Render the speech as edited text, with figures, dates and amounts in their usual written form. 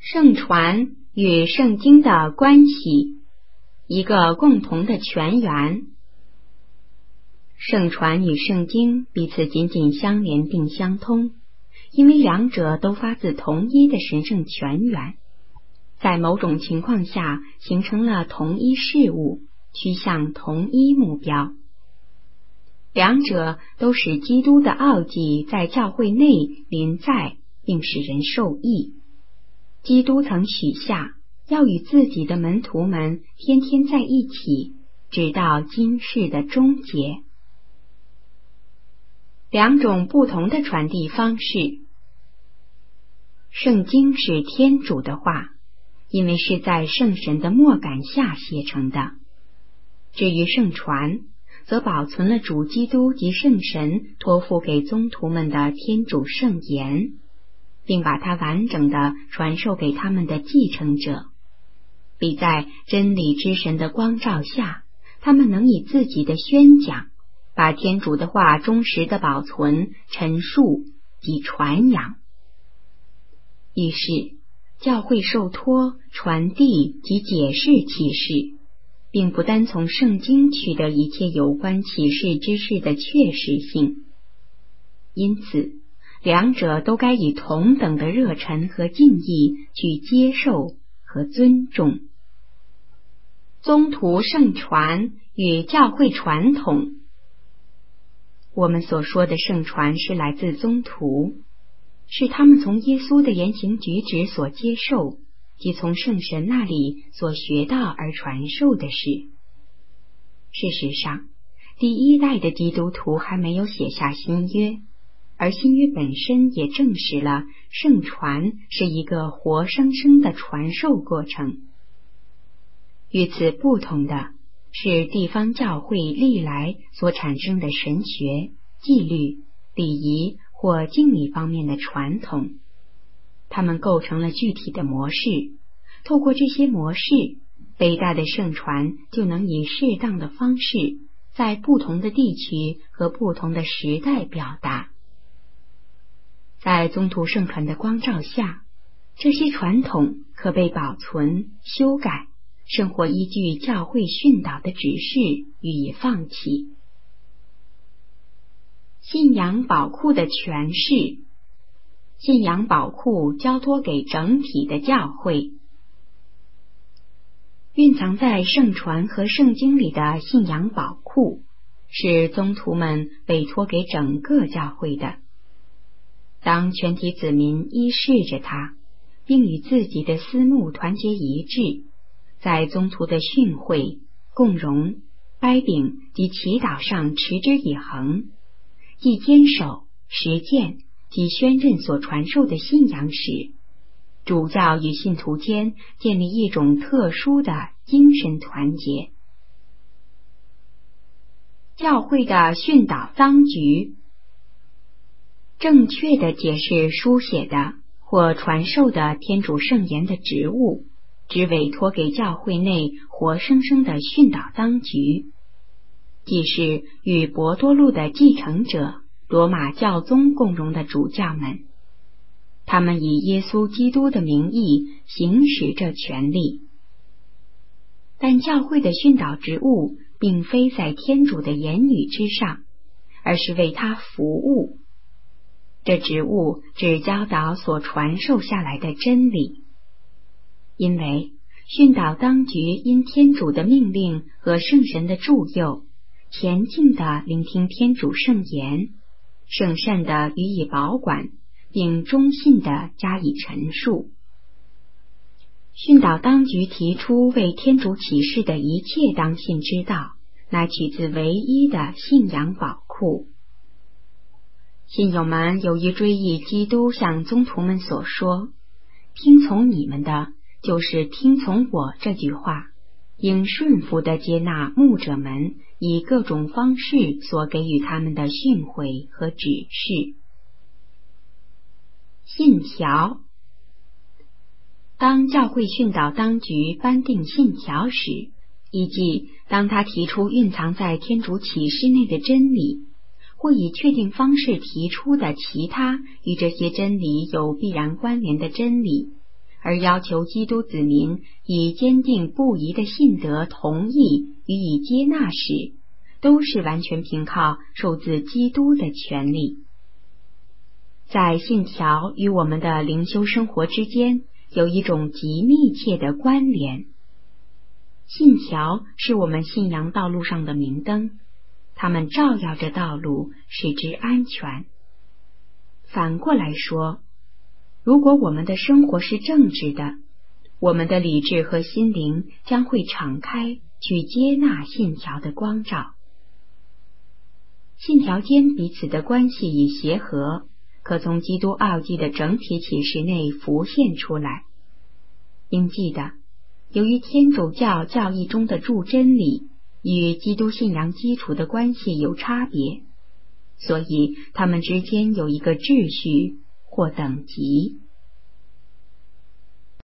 圣传与圣经的关系，一个共同的泉源。圣传与圣经彼此紧紧相连并相通，因为两者都发自同一的神圣泉源，在某种情况下形成了同一事物，趋向同一目标。两者都使基督的奥迹在教会内临在，并使人受益。基督曾许下要与自己的门徒们天天在一起，直到今世的终结。两种不同的传递方式。圣经是天主的话，因为是在圣神的默感下写成的。至于圣传，则保存了主基督及圣神托付给宗徒们的天主圣言，并把它完整地传授给他们的继承者，比在真理之神的光照下，他们能以自己的宣讲，把天主的话忠实地保存、陈述及传扬。于是，教会受托传递及解释启示，并不单从圣经取得一切有关启示之事的确实性。因此，两者都该以同等的热忱和敬意去接受和尊重。宗徒圣传与教会传统。我们所说的圣传是来自宗徒，是他们从耶稣的言行举止所接受，即从圣神那里所学到而传授的事。事实上，第一代的基督徒还没有写下新约，而新约本身也证实了圣传是一个活生生的传授过程。与此不同的是地方教会历来所产生的神学、纪律、礼仪或敬礼方面的传统，它们构成了具体的模式。透过这些模式，伟大的圣传就能以适当的方式在不同的地区和不同的时代表达。在宗徒圣传的光照下，这些传统可被保存、修改，甚或依据教会训导的指示予以放弃。信仰宝库的诠释。信仰宝库交托给整体的教会。蕴藏在圣传和圣经里的信仰宝库，是宗徒们委托给整个教会的。当全体子民依视着它，并与自己的思慕团结一致，在宗徒的训诲、共融、掰饼及祈祷上持之以恒，既坚守、实践及宣认所传授的信仰时，主教与信徒间建立一种特殊的精神团结。教会的训导当局。正确地解释书写的或传授的天主圣言的职务，只委托给教会内活生生的训导当局，即是与伯多禄的继承者罗马教宗共融的主教们。他们以耶稣基督的名义行使这权利。但教会的训导职务并非在天主的言语之上，而是为他服务。这职务只教导所传授下来的真理。因为训导当局因天主的命令和圣神的助佑，虔敬地聆听天主圣言，圣善地予以保管，并忠信地加以陈述。训导当局提出为天主启示的一切当信之道，乃取自唯一的信仰宝库。信友们由于追忆基督向宗徒们所说，听从你们的就是听从我这句话，应顺服地接纳牧者们以各种方式所给予他们的训诲和指示。信条。当教会训导当局颁定信条时，以及当他提出蕴藏在天主启示内的真理，或以确定方式提出的其他与这些真理有必然关联的真理， 而要求基督子民以坚定不移的信德同意予以接纳时，都是完全凭靠受自基督的权利。在信条与我们的灵修生活之间有一种极密切的关联。信条是我们信仰道路上的明灯，它们照耀着道路，使之安全。反过来说，如果我们的生活是正直的，我们的理智和心灵将会敞开去接纳信条的光照。信条间彼此的关系与协和，可从基督奥迹的整体启示内浮现出来。应记得，由于天主教教义中的诸真理与基督信仰基础的关系有差别，所以它们之间有一个秩序或等级。